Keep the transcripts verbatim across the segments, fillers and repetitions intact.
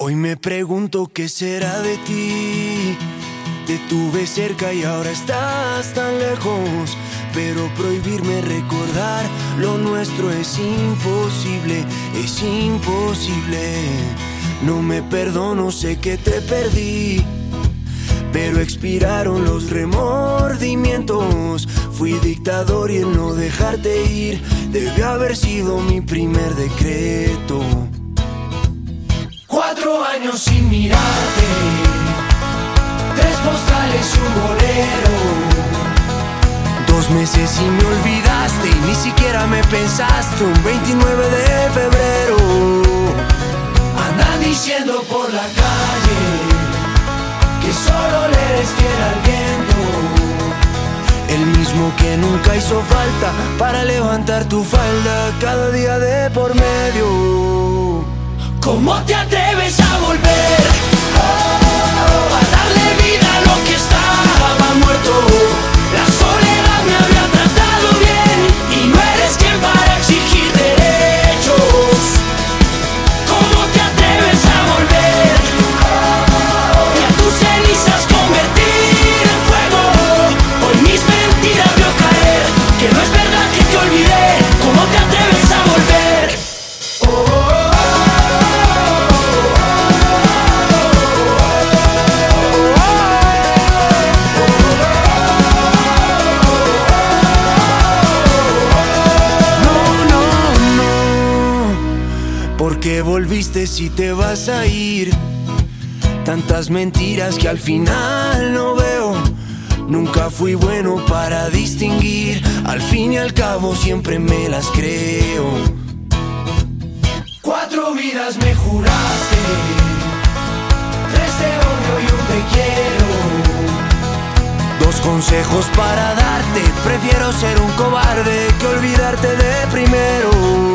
Hoy me pregunto qué será de ti. Te tuve cerca y ahora estás tan lejos, pero prohibirme recordar lo nuestro es imposible, es imposible. No me perdono, sé que te perdí, pero expiraron los remordimientos. Fui dictador y el no dejarte ir debe haber sido mi primer decreto. Cuatro años sin mirarte, tres postales y un bolero. Dos meses y me olvidaste y ni siquiera me pensaste. Un veintinueve de febrero. Andan diciendo por la calle que solo le eres fiel al viento, el mismo que nunca hizo falta para levantar tu falda cada día de por medio. ¿Cómo te atreves a volver? Oh, a darle vida a lo que estaba muerto. La soledad me había tratado bien y no eres quien para exigir derechos. ¿Cómo te atreves a volver? Oh, y a tus cenizas convertir en fuego. Hoy mis mentiras veo caer, que no es verdad que te olvidé. ¿Cómo te atreves a volver? Oh, ¿por qué volviste si te vas a ir? Tantas mentiras que al final no veo. Nunca fui bueno para distinguir. Al fin y al cabo siempre me las creo. Cuatro vidas me juraste, tres te odio y un te quiero. Dos consejos para darte. Prefiero ser un cobarde que olvidarte de primero.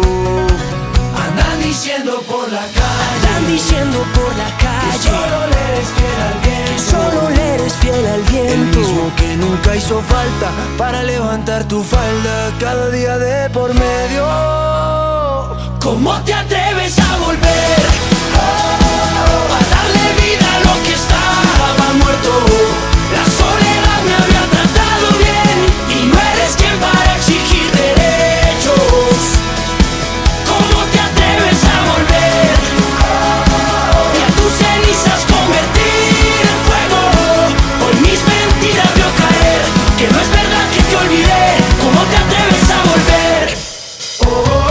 Andan diciendo por la calle, Andan diciendo por la calle que solo le eres fiel al viento, que solo le eres fiel al viento, el mismo que nunca hizo falta para levantar tu falda cada día de por medio. ¿Cómo te atreves a volver? Oh, a darle vida a lo que estaba muerto. La soledad me había tratado bien y no eres quien para exigir derechos. ¿Cómo te atreves a volver? Oh, y a tus cenizas convertir en fuego. Hoy mis mentiras veo caer, que no es verdad que te olvidé. ¿Cómo te atreves a volver? Oh,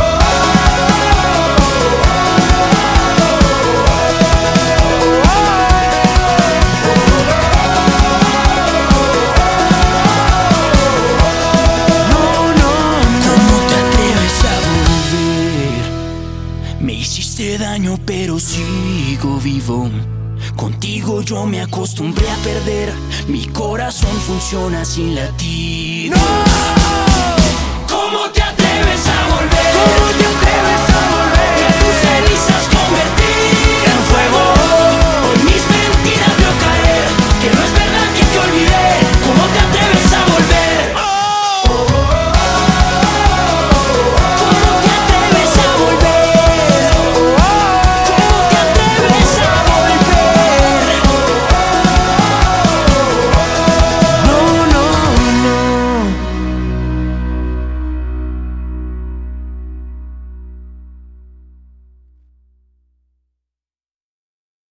me hiciste daño pero sigo vivo. Contigo yo me acostumbré a perder. Mi corazón funciona sin latir. ¡no!